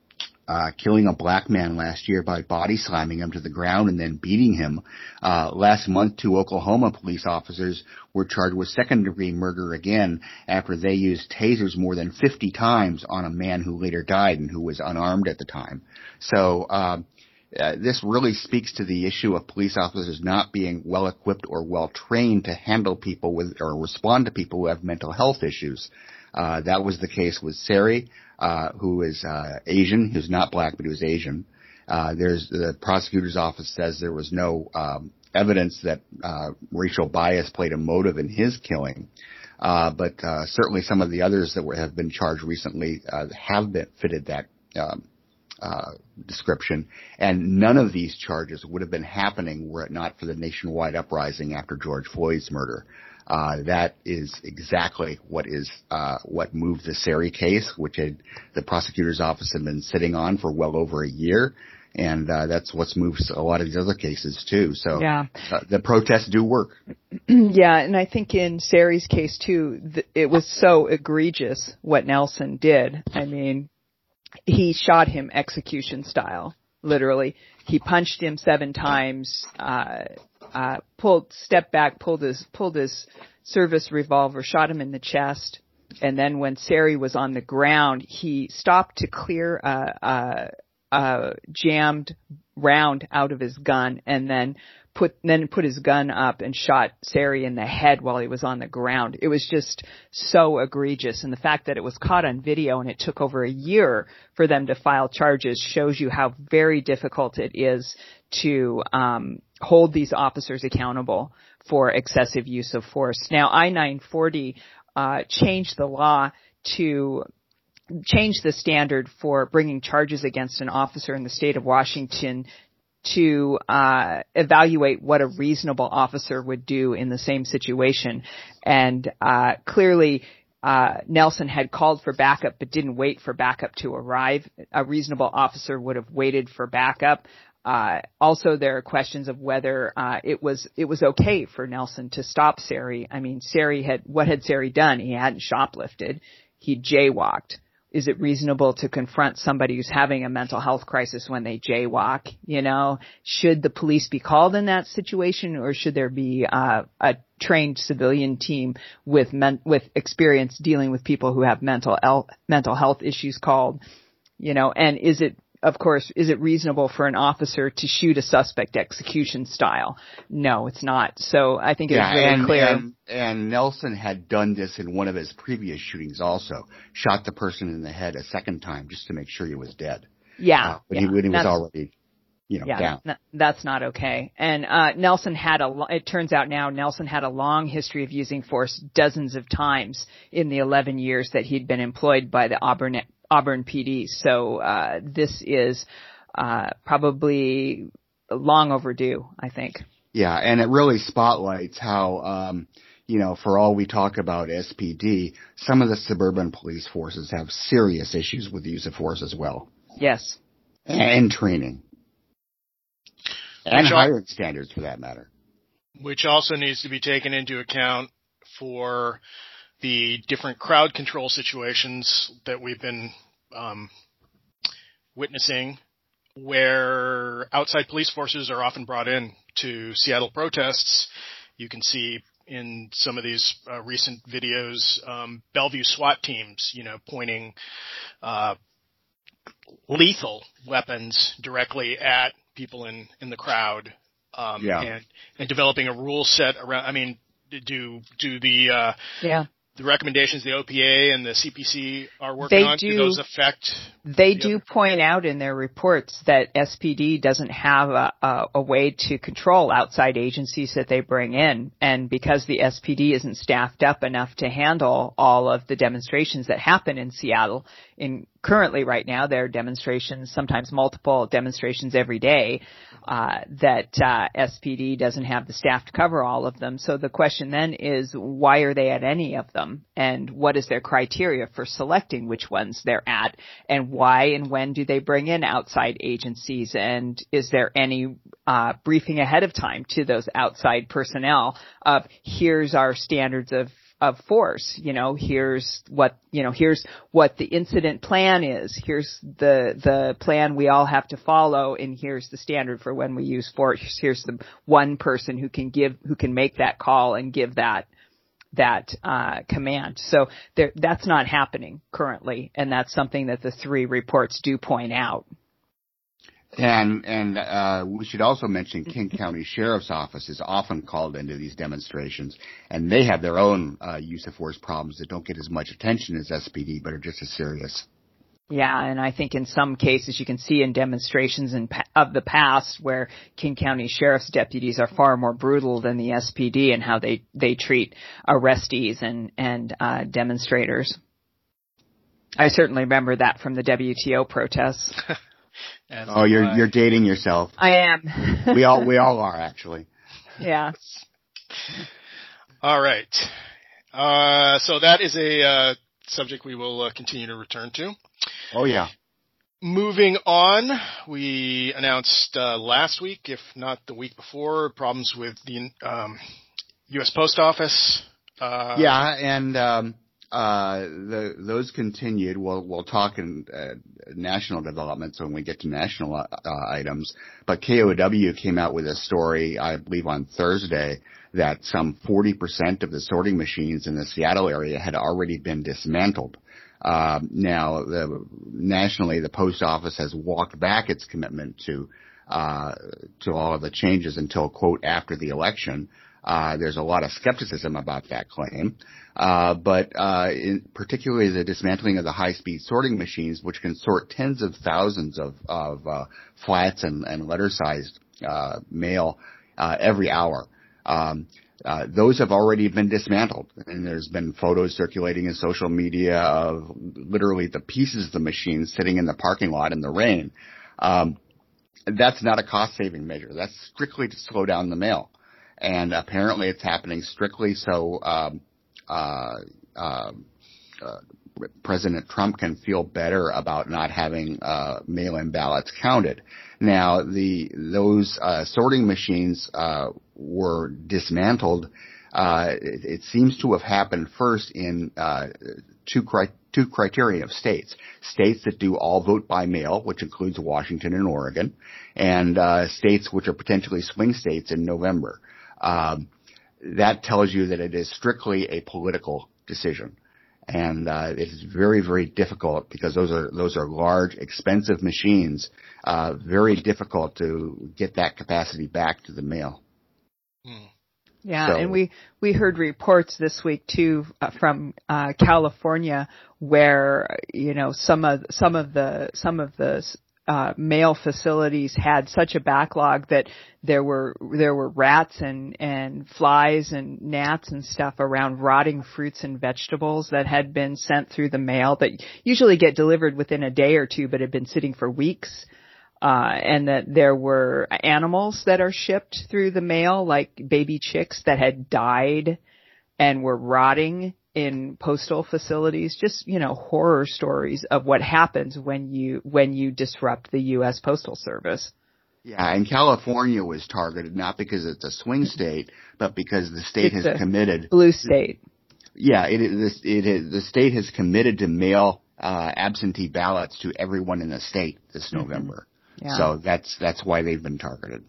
Uh, killing a black man last year by body slamming him to the ground and then beating him. Uh, last month, two Oklahoma police officers were charged with second-degree murder again after they used tasers more than fifty times on a man who later died and who was unarmed at the time. So uh, uh, this really speaks to the issue of police officers not being well-equipped or well-trained to handle people with or respond to people who have mental health issues. Uh, that was the case with Sari, uh, who is, uh, Asian, who's not black, but he was Asian. Uh, there's, the prosecutor's office says there was no, um, evidence that, uh, racial bias played a motive in his killing. Uh, but, uh, certainly some of the others that were, have been charged recently, uh, have been fitted that, um, uh, description. And none of these charges would have been happening were it not for the nationwide uprising after George Floyd's murder. Uh, that is exactly what is, uh, what moved the Sari case, which had, the prosecutor's office had been sitting on for well over a year. And, uh, that's what's moved a lot of these other cases too. So, yeah. uh, the protests do work. Yeah. And I think in Sari's case too, th- it was so egregious what Nelson did. I mean, he shot him execution style, literally. He punched him seven times, uh, Uh, pulled, stepped back, pulled his, pulled his service revolver, shot him in the chest. And then when Sari was on the ground, he stopped to clear a, a, a jammed round out of his gun and then put, then put his gun up and shot Sari in the head while he was on the ground. It was just so egregious. And the fact that it was caught on video and it took over a year for them to file charges shows you how very difficult it is to, um, hold these officers accountable for excessive use of force. Now, I nine forty uh changed the law to change the standard for bringing charges against an officer in the state of Washington to uh evaluate what a reasonable officer would do in the same situation. And uh clearly Uh, Nelson had called for backup but didn't wait for backup to arrive. A reasonable officer would have waited for backup. Uh, also, there are questions of whether uh, it was it was okay for Nelson to stop Sari. I mean, Sari had what had Sari done? He hadn't shoplifted. He jaywalked. Is it reasonable to confront somebody who's having a mental health crisis when they jaywalk? You know, should the police be called in that situation, or should there be uh, a trained civilian team with men- with experience dealing with people who have mental el- mental health issues called? You know, and is it Of course, is it reasonable for an officer to shoot a suspect execution style? No, it's not. So I think it's yeah, really and, clear. And, and Nelson had done this in one of his previous shootings also. Shot the person in the head a second time just to make sure he was dead. Yeah. Uh, when, yeah. He, when he was That's, already, you know, yeah, down. N- that's not okay. And uh Nelson had a, it turns out now, Nelson had a long history of using force dozens of times in the eleven years that he'd been employed by the Auburn Auburn P D. So uh this is uh probably long overdue, I think. Yeah, and it really spotlights how, um, you know, for all we talk about S P D, some of the suburban police forces have serious issues with the use of force as well. Yes. And training. And which hiring al- standards, for that matter. Which also needs to be taken into account for the different crowd control situations that we've been um, witnessing, where outside police forces are often brought in to Seattle protests. You can see in some of these uh, recent videos, um, Bellevue SWAT teams, you know, pointing uh, lethal weapons directly at people in, in the crowd, um, yeah. and, and developing a rule set around, I mean, do, do the, uh, yeah. the recommendations the O P A and the C P C are working they on, do, do those affect? They the do other? point out in their reports that S P D doesn't have a, a, a way to control outside agencies that they bring in. And because the S P D isn't staffed up enough to handle all of the demonstrations that happen in Seattle, in currently right now there are demonstrations, sometimes multiple demonstrations every day, uh, that uh, S P D doesn't have the staff to cover all of them. So the question then is, why are they at any of them? And what is their criteria for selecting which ones they're at? And why and when do they bring in outside agencies? And is there any uh, briefing ahead of time to those outside personnel of, here's our standards of of force, you know, here's what, you know, here's what the incident plan is, here's the, the plan we all have to follow, and here's the standard for when we use force, here's the one person who can give, who can make that call and give that, that, uh, command. So there, that's not happening currently, and that's something that the three reports do point out. And, and, uh, we should also mention King County Sheriff's Office is often called into these demonstrations, and they have their own, uh, use of force problems that don't get as much attention as S P D, but are just as serious. Yeah, and I think in some cases you can see in demonstrations in pa- of the past where King County Sheriff's deputies are far more brutal than the S P D in how they, they treat arrestees and, and, uh, demonstrators. I certainly remember that from the W T O protests. As oh, you're I. you're dating yourself. I am. we all we all are, actually. Yeah. All right. Uh, so that is a uh, subject we will uh, continue to return to. Oh yeah. Moving on, we announced uh, last week, if not the week before, problems with the um, U S Post Office. Uh, yeah, and um, uh, the, those continued. We'll we'll talk in uh, national developments when we get to national uh, items. But K O W came out with a story, I believe, on Thursday that some forty percent of the sorting machines in the Seattle area had already been dismantled. Um, now, the, nationally, the post office has walked back its commitment to uh, to all of the changes until, quote, after the election. Uh, there's a lot of skepticism about that claim. Uh, but, uh, in particularly the dismantling of the high-speed sorting machines, which can sort tens of thousands of, of, uh, flats and, and letter-sized, uh, mail, uh, every hour. Um, uh, those have already been dismantled. And there's been photos circulating in social media of literally the pieces of the machine sitting in the parking lot in the rain. Um, that's not a cost-saving measure. That's strictly to slow down the mail. And apparently it's happening strictly so, um, uh, uh, uh, President Trump can feel better about not having uh, mail-in ballots counted. Now, the those uh, sorting machines uh, were dismantled. Uh, it, it seems to have happened first in uh, two cri- two criteria of states: states that do all vote by mail, which includes Washington and Oregon, and uh, states which are potentially swing states in November. Um, that tells you that it is strictly a political decision. And uh, it is very, very difficult because those are those are large, expensive machines. Uh, very difficult to get that capacity back to the mail. Hmm. Yeah, so, and we we heard reports this week too uh, from uh, California where you know some of some of the some of the uh, mail facilities had such a backlog that there were there were rats and and flies and gnats and stuff around rotting fruits and vegetables that had been sent through the mail that usually get delivered within a day or two but had been sitting for weeks. Uh, and that there were animals that are shipped through the mail, like baby chicks that had died and were rotting in postal facilities. Just, you know, horror stories of what happens when you, when you disrupt the U S Postal Service. Yeah, and California was targeted not because it's a swing state, but because the state It's has a committed. Blue state. Yeah, it is, it is, the state has committed to mail uh, absentee ballots to everyone in the state this mm-hmm. November. Yeah. So that's that's why they've been targeted.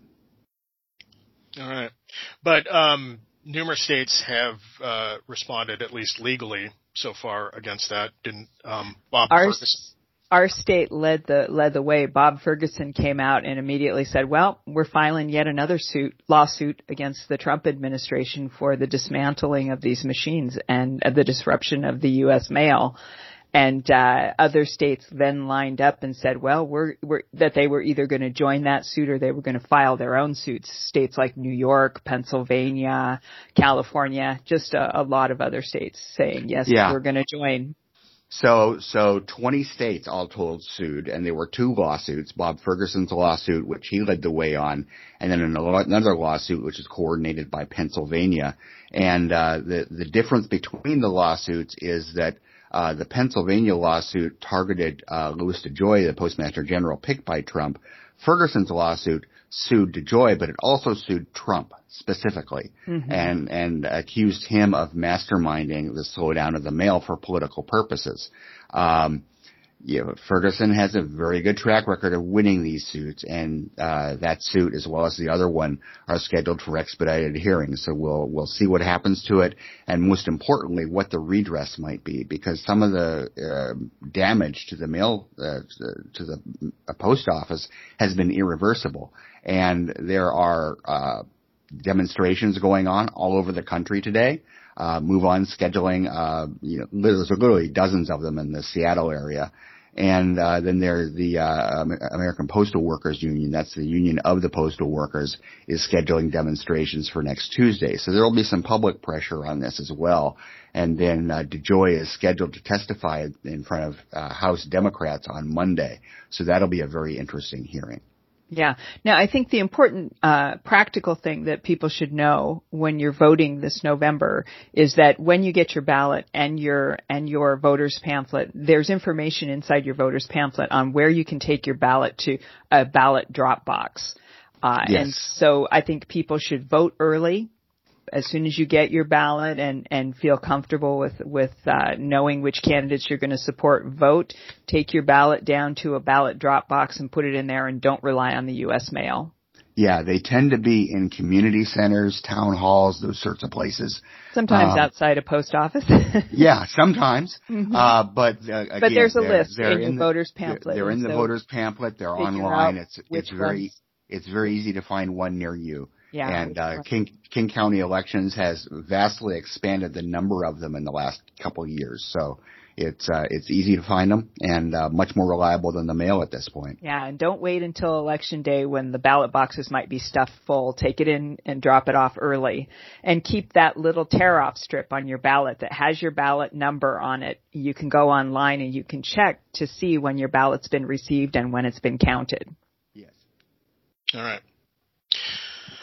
All right, but um, numerous states have uh, responded, at least legally, so far against that. Didn't um, Bob our, Ferguson? Our state led the led the way. Bob Ferguson came out and immediately said, "Well, we're filing yet another suit lawsuit against the Trump administration for the dismantling of these machines and the disruption of the U S mail." And uh other states then lined up and said, well, we're, we're that they were either going to join that suit or they were going to file their own suits. States like New York, Pennsylvania, California, just a, a lot of other states saying, yes, yeah. we're going to join. So, so twenty states all told sued, and there were two lawsuits: Bob Ferguson's lawsuit, which he led the way on, and then another lawsuit which is coordinated by Pennsylvania. And uh the the difference between the lawsuits is that Uh, the Pennsylvania lawsuit targeted uh, Louis DeJoy, the Postmaster General picked by Trump. Ferguson's lawsuit sued DeJoy, but it also sued Trump specifically, mm-hmm. and and accused him of masterminding the slowdown of the mail for political purposes. Um, you know, Ferguson has a very good track record of winning these suits, and uh, that suit, as well as the other one, are scheduled for expedited hearings. So we'll we'll see what happens to it, and most importantly, what the redress might be, because some of the uh, damage to the mail uh, to the uh, post office has been irreversible, and there are uh, demonstrations going on all over the country today. Uh, move on scheduling, uh, you know, there's literally dozens of them in the Seattle area. And, uh, then there's the, uh, American Postal Workers Union. That's the union of the postal workers, is scheduling demonstrations for next Tuesday. So there will be some public pressure on this as well. And then, uh, DeJoy is scheduled to testify in front of, uh, House Democrats on Monday. So that'll be a very interesting hearing. Yeah. Now, I think the important uh practical thing that people should know when you're voting this November is that when you get your ballot and your and your voter's pamphlet, there's information inside your voter's pamphlet on where you can take your ballot to a ballot drop box. Uh yes. And so I think people should vote early. As soon as you get your ballot and, and feel comfortable with, with, uh, knowing which candidates you're going to support, vote, take your ballot down to a ballot drop box and put it in there, and don't rely on the U S mail. Yeah, they tend to be in community centers, town halls, those sorts of places. Sometimes um, outside a post office. Yeah, sometimes. Mm-hmm. Uh, but, uh, again, but there's a they're, list they're in, in the voter's pamphlet. They're, they're in the so voter's pamphlet. They're online. It's, it's very, ones. it's very easy to find one near you. Yeah, and uh, King, King County Elections has vastly expanded the number of them in the last couple of years. So it's uh, it's easy to find them, and uh, much more reliable than the mail at this point. Yeah, and don't wait until Election Day when the ballot boxes might be stuffed full. Take it in and drop it off early. And keep that little tear-off strip on your ballot that has your ballot number on it. You can go online and you can check to see when your ballot's been received and when it's been counted. Yes. All right.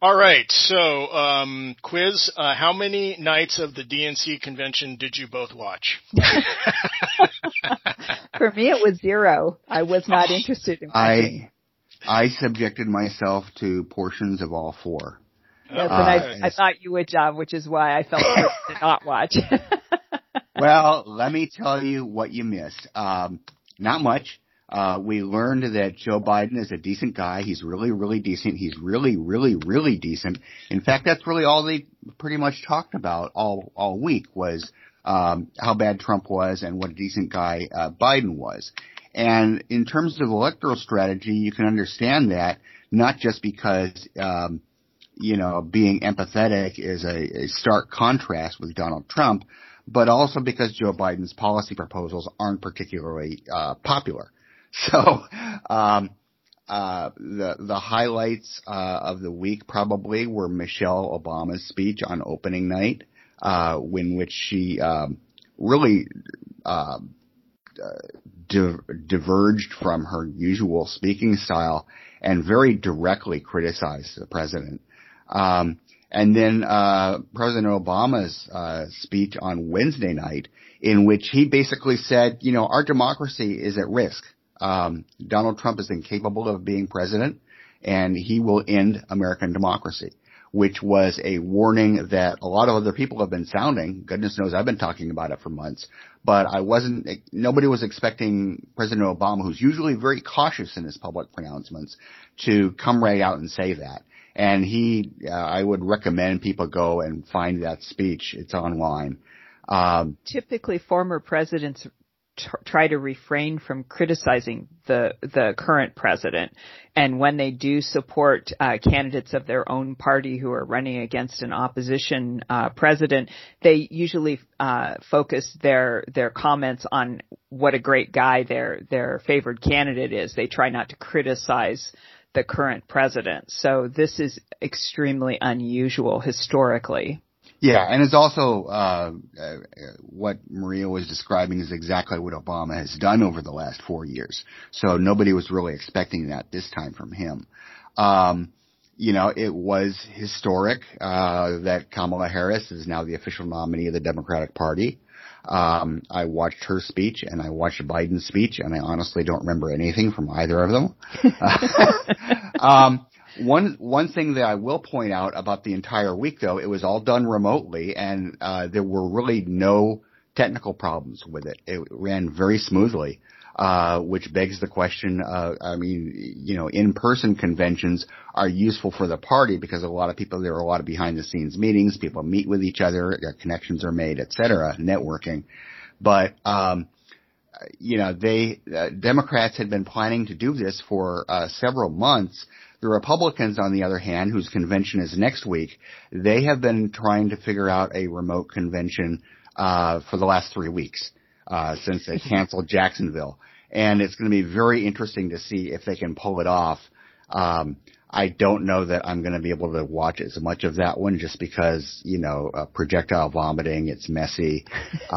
All right. So, um, quiz. Uh, how many nights of the D N C convention did you both watch? For me, it was zero. I was not interested in watching. I I subjected myself to portions of all four. Yes, Uh, and I, I thought you would, John, which is why I felt forced to not watch. Well, let me tell you what you missed. Um, not much. Uh, we learned that Joe Biden is a decent guy. He's really, really decent. He's really, really, really decent. In fact, that's really all they pretty much talked about all, all week was, um, how bad Trump was and what a decent guy, uh, Biden was. And in terms of electoral strategy, you can understand that not just because, um, you know, being empathetic is a, a stark contrast with Donald Trump, but also because Joe Biden's policy proposals aren't particularly, uh, popular. So, um, uh, the, the highlights, uh, of the week probably were Michelle Obama's speech on opening night, uh, in which she, um, really, uh, di- diverged from her usual speaking style and very directly criticized the president. Um, and then, uh, President Obama's, uh, speech on Wednesday night in which he basically said, you know, our democracy is at risk. Um, Donald Trump is incapable of being president, and he will end American democracy, which was a warning that a lot of other people have been sounding. Goodness knows I've been talking about it for months, but I wasn't, nobody was expecting President Obama, who's usually very cautious in his public pronouncements, to come right out and say that. And he, uh, I would recommend people go and find that speech. It's online. Um, Typically, former presidents try to refrain from criticizing the the current president, and when they do support uh, candidates of their own party who are running against an opposition uh, president, they usually uh, focus their their comments on what a great guy their their favored candidate is. They try not to criticize the current president. So this is extremely unusual historically. Yeah, and it's also uh, uh what Maria was describing is exactly what Obama has done over the last four years. So nobody was really expecting that this time from him. Um, you know, it was historic uh that Kamala Harris is now the official nominee of the Democratic Party. Um, I watched her speech and I watched Biden's speech, and I honestly don't remember anything from either of them. um, One one thing that I will point out about the entire week, though, it was all done remotely, and uh there were really no technical problems with it. It ran very smoothly, uh which begs the question, uh I mean, you know, in-person conventions are useful for the party because a lot of people, there are a lot of behind-the-scenes meetings, people meet with each other, connections are made, et cetera, networking. But, um you know, they, uh, Democrats had been planning to do this for uh several months. The Republicans, on the other hand, whose convention is next week, they have been trying to figure out a remote convention uh for the last three weeks uh since they canceled Jacksonville. And it's going to be very interesting to see if they can pull it off. Um I don't know that I'm going to be able to watch as much of that one just because, you know, uh, projectile vomiting, it's messy.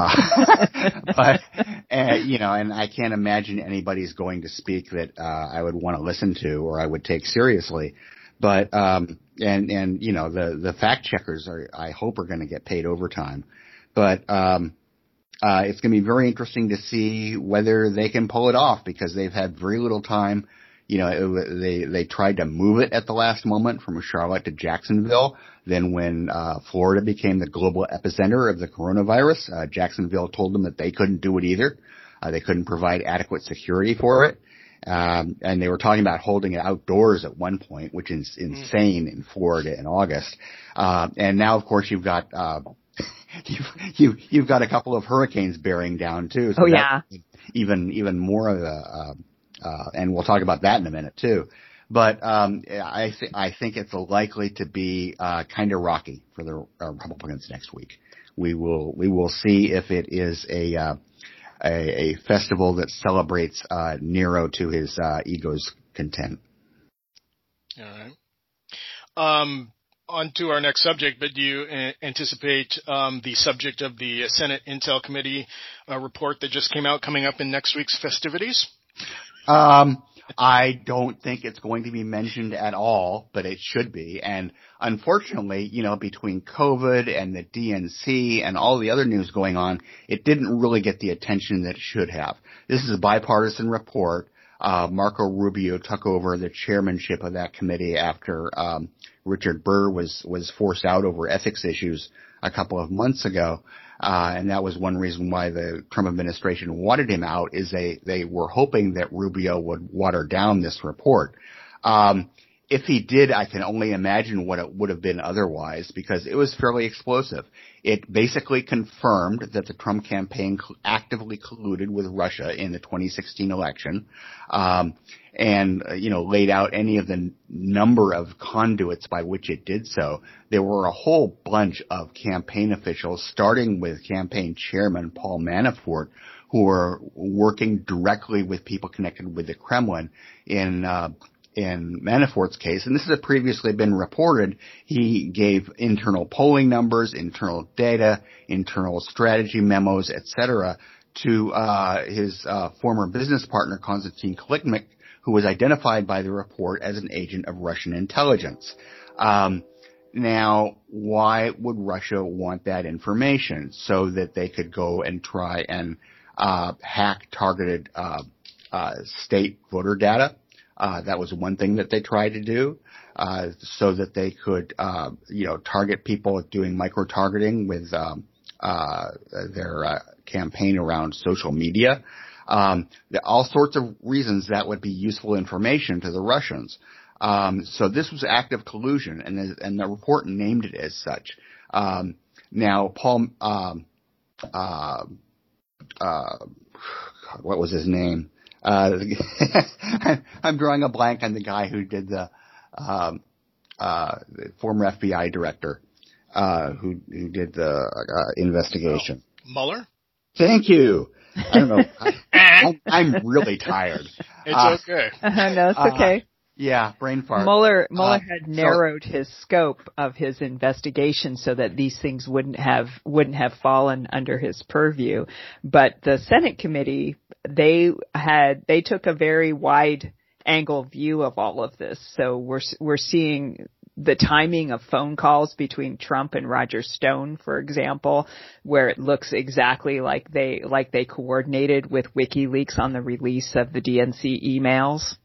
Uh, but, uh, you know, and I can't imagine anybody's going to speak that uh, I would want to listen to or I would take seriously. But, um, and, and, you know, the, the fact checkers are, I hope, are going to get paid overtime. But, um, uh, it's going to be very interesting to see whether they can pull it off because they've had very little time. You know, it, they, they tried to move it at the last moment from Charlotte to Jacksonville. Then when, uh, Florida became the global epicenter of the coronavirus, uh, Jacksonville told them that they couldn't do it either. Uh, they couldn't provide adequate security for it. Um, and they were talking about holding it outdoors at one point, which is insane in Florida in August. Uh, and now, of course, you've got, uh, you've, you, you've got a couple of hurricanes bearing down too. So oh, yeah. Even, even more of a, uh, Uh, and we'll talk about that in a minute too. But um, I, th- I think it's likely to be uh, kind of rocky for the uh, Republicans next week. We will we will see if it is a uh, a, a festival that celebrates uh, Nero to his uh, ego's content. All right. Um, on to our next subject, but do you uh, anticipate um, the subject of the Senate Intel Committee uh, report that just came out coming up in next week's festivities? Um, I don't think it's going to be mentioned at all, but it should be. And unfortunately, you know, between COVID and the D N C and all the other news going on, it didn't really get the attention that it should have. This is a bipartisan report. Uh, Marco Rubio took over the chairmanship of that committee after um, Richard Burr was was forced out over ethics issues a couple of months ago. Uh, and that was one reason why the Trump administration wanted him out, is they, they were hoping that Rubio would water down this report. Um, if he did, I can only imagine what it would have been otherwise, because it was fairly explosive. It basically confirmed that the Trump campaign actively colluded with Russia in the twenty sixteen election, um, and, uh, you know, laid out any of the number of conduits by which it did so. There were a whole bunch of campaign officials, starting with campaign chairman Paul Manafort, who were working directly with people connected with the Kremlin in, uh, in Manafort's case, and this has previously been reported, he gave internal polling numbers, internal data, internal strategy memos, et cetera, to uh, his uh, former business partner, Konstantin Kiliknik, who was identified by the report as an agent of Russian intelligence. Um, now, why would Russia want that information? So that they could go and try and uh, hack targeted uh, uh, state voter data? Uh, that was one thing that they tried to do, uh, so that they could, uh, you know, target people doing micro-targeting with, um, uh, their, uh, campaign around social media. Um, all sorts of reasons that would be useful information to the Russians. Um, so this was active collusion, and, and the report named it as such. Um, now, Paul, um, uh, uh, what was his name? Uh, I'm drawing a blank on the guy who did the, um, uh, the former F B I director, uh, who, who did the, uh, investigation. Oh, Mueller? Thank you. I don't know. I, I'm, I'm really tired. It's uh, okay. Uh, no, it's okay. Uh, yeah, brain fart. Mueller, Mueller uh, had narrowed so, his scope of his investigation so that these things wouldn't have wouldn't have fallen under his purview. But the Senate committee, they had they took a very wide angle view of all of this. So we're we're seeing the timing of phone calls between Trump and Roger Stone, for example, where it looks exactly like they like they coordinated with WikiLeaks on the release of the D N C emails.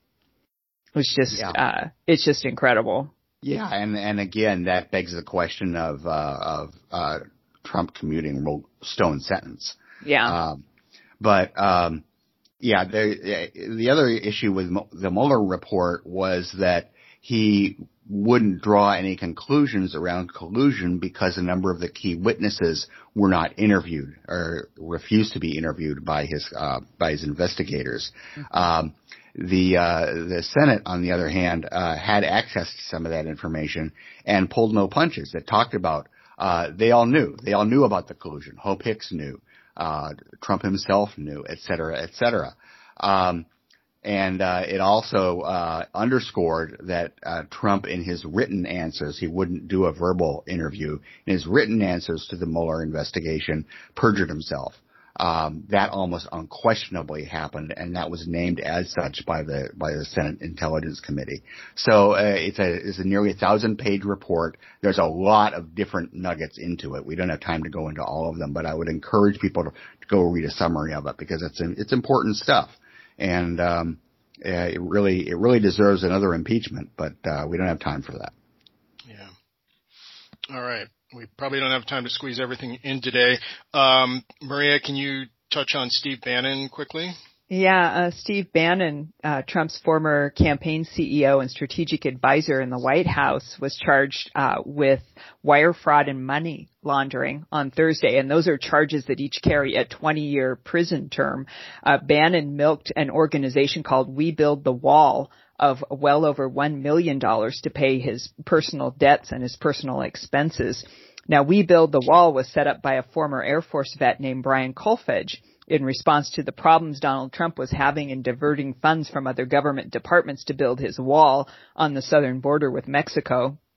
It's just, yeah. uh, it's just incredible. Yeah. And, and again, that begs the question of, uh, of, uh, Trump commuting Stone's sentence. Yeah. Um, but, um, yeah, the, the other issue with the Mueller report was that he wouldn't draw any conclusions around collusion because a number of the key witnesses were not interviewed or refused to be interviewed by his, uh, by his investigators. Mm-hmm. Um, The, uh, the Senate, on the other hand, uh, had access to some of that information and pulled no punches. That talked about, uh, they all knew. They all knew about the collusion. Hope Hicks knew. Uh, Trump himself knew, et cetera, et cetera. Um, and, uh, it also, uh, underscored that, uh, Trump in his written answers, he wouldn't do a verbal interview. In his written answers to the Mueller investigation, perjured himself. Um, that almost unquestionably happened, and that was named as such by the by the Senate Intelligence Committee. So uh, it's a it's a nearly a thousand page report. There's a lot of different nuggets into it. We don't have time to go into all of them, but I would encourage people to, to go read a summary of it because it's it's important stuff, and um, uh, it really it really deserves another impeachment. But uh, we don't have time for that. Yeah. All right. We probably don't have time to squeeze everything in today. Um, Maria, can you touch on Steve Bannon quickly? Yeah, uh, Steve Bannon, uh, Trump's former campaign C E O and strategic advisor in the White House, was charged uh, with wire fraud and money laundering on Thursday, and those are charges that each carry a twenty-year prison term. Uh, Bannon milked an organization called We Build the Wall of well over one million dollars to pay his personal debts and his personal expenses. Now, We Build the Wall was set up by a former Air Force vet named Brian Kolfage in response to the problems Donald Trump was having in diverting funds from other government departments to build his wall on the southern border with Mexico.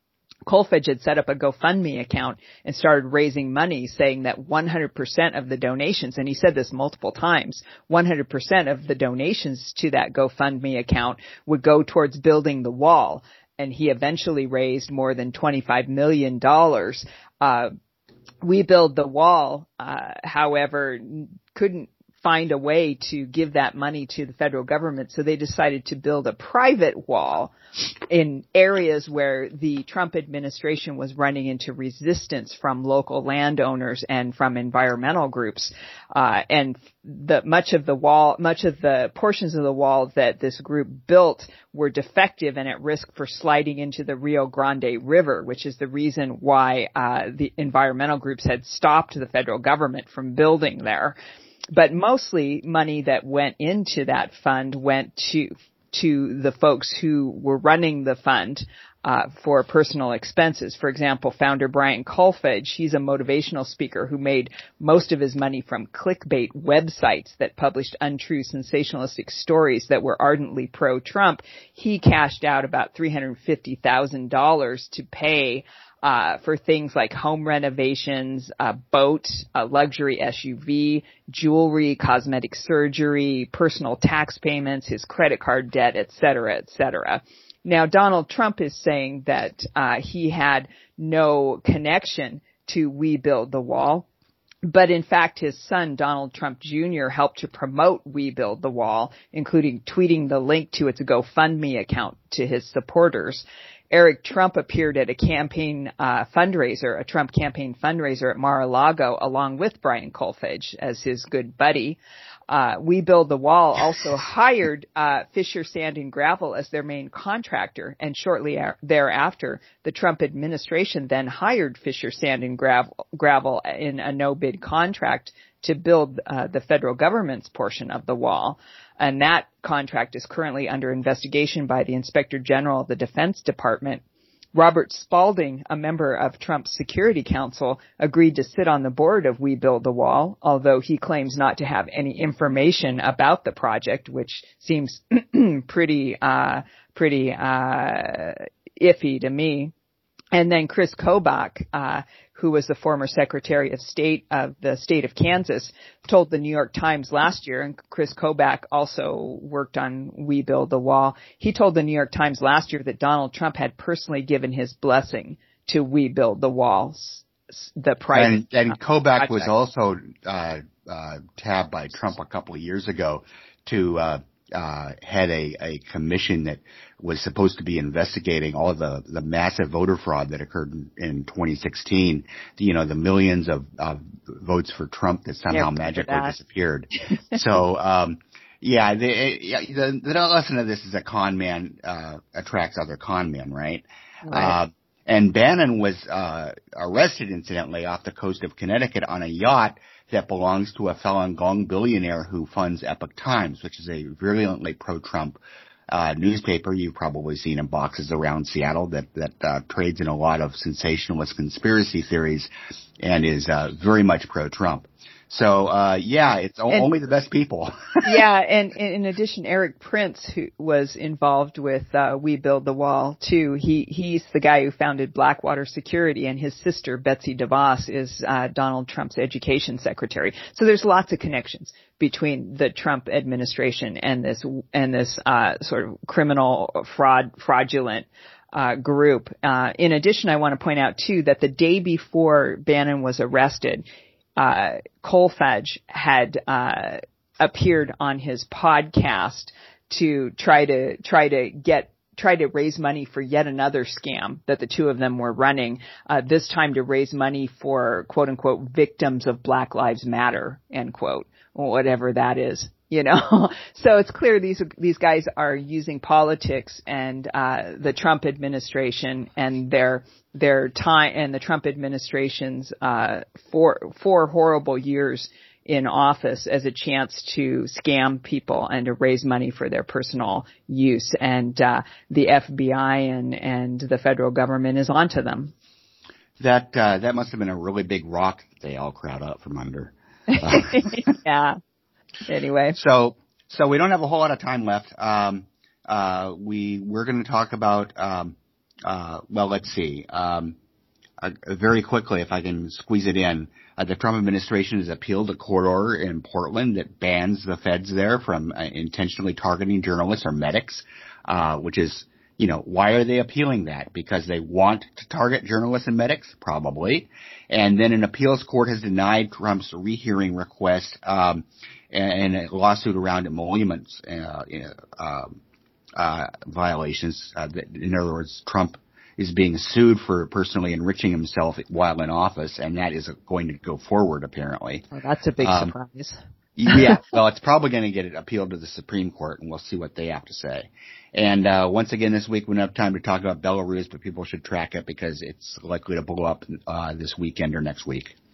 Kolfage had set up a GoFundMe account and started raising money, saying that one hundred percent of the donations, and he said this multiple times, one hundred percent of the donations to that GoFundMe account would go towards building the wall. And he eventually raised more than twenty-five million dollars. Uh, We Build the Wall, uh, however, couldn't find a way to give that money to the federal government, so they decided to build a private wall in areas where the Trump administration was running into resistance from local landowners and from environmental groups. Uh, and the, much of the wall, much of the portions of the wall that this group built were defective and at risk for sliding into the Rio Grande River, which is the reason why uh, the environmental groups had stopped the federal government from building there. But mostly money that went into that fund went to to the folks who were running the fund uh, for personal expenses. For example, founder Brian Kolfage, he's a motivational speaker who made most of his money from clickbait websites that published untrue sensationalistic stories that were ardently pro-Trump. He cashed out about three hundred fifty thousand dollars to pay Uh, for things like home renovations, a boat, a luxury S U V, jewelry, cosmetic surgery, personal tax payments, his credit card debt, et cetera, et cetera. Now, Donald Trump is saying that uh, he had no connection to We Build the Wall. But in fact, his son, Donald Trump Junior, helped to promote We Build the Wall, including tweeting the link to its GoFundMe account to his supporters. Eric Trump appeared at a campaign uh, fundraiser, a Trump campaign fundraiser at Mar-a-Lago, along with Brian Kolfage as his good buddy. Uh, We Build the Wall also hired uh, Fisher Sand and Gravel as their main contractor, and shortly a- thereafter, the Trump administration then hired Fisher Sand and Gravel, Gravel in a no-bid contract to build uh, the federal government's portion of the wall. And that contract is currently under investigation by the Inspector General of the Defense Department. Robert Spalding, a member of Trump's Security Council, agreed to sit on the board of We Build the Wall, although he claims not to have any information about the project, which seems pretty, uh, pretty, uh, iffy to me. And then Chris Kobach, uh, who was the former Secretary of State of the state of Kansas, told the New York Times last year, and Chris Kobach also worked on We Build the Wall. He told the New York Times last year that Donald Trump had personally given his blessing to We Build the Wall, the private. And, and Kobach was also uh, uh, tabbed by Trump a couple of years ago to uh, uh, head a, a commission that was supposed to be investigating all the, the massive voter fraud that occurred in, in twenty sixteen. You know, the millions of, of votes for Trump that somehow yeah, magically that. disappeared. so, um, yeah, the, the, the lesson of this is a con man uh, attracts other con men, right? Right. Uh, and Bannon was uh, arrested, incidentally, off the coast of Connecticut on a yacht that belongs to a Falun Gong billionaire who funds Epoch Times, which is a virulently pro-Trump uh, newspaper you've probably seen in boxes around Seattle that, that uh, trades in a lot of sensationalist conspiracy theories and is uh, very much pro-Trump. So, uh, yeah, it's and, only the best people. yeah, and, and in addition, Eric Prince, who was involved with uh, We Build the Wall, too, he he's the guy who founded Blackwater Security, and his sister, Betsy DeVos, is uh, Donald Trump's education secretary. So there's lots of connections between the Trump administration and this and this uh, sort of criminal, fraud, fraudulent Uh, group. Uh, in addition, I want to point out, too, that the day before Bannon was arrested, uh, Kolfage had, uh, appeared on his podcast to try to, try to get, try to raise money for yet another scam that the two of them were running, uh, this time to raise money for quote unquote victims of Black Lives Matter, end quote, whatever that is. You know, so it's clear these these guys are using politics and uh, the Trump administration and their their time and the Trump administration's uh, four four horrible years in office as a chance to scam people and to raise money for their personal use. And uh, the F B I and and the federal government is onto them. That uh, that must have been a really big rock that they all crowd out from under. Uh, yeah. Anyway. So, so we don't have a whole lot of time left. Um, uh, we, we're going to talk about, um, uh, well, let's see. Um, uh, very quickly, if I can squeeze it in, uh, the Trump administration has appealed a court order in Portland that bans the feds there from uh, intentionally targeting journalists or medics, uh, which is, you know, why are they appealing that? Because they want to target journalists and medics? Probably. And then an appeals court has denied Trump's rehearing request, um, and a lawsuit around emoluments, uh, uh, uh, violations. Uh, that, in other words, Trump is being sued for personally enriching himself while in office, and that is going to go forward, apparently. Oh, that's a big um, surprise. Yeah, well, it's probably going to get it appealed to the Supreme Court, and we'll see what they have to say. And uh once again, this week we don't have time to talk about Belarus, but people should track it because it's likely to blow up uh this weekend or next week.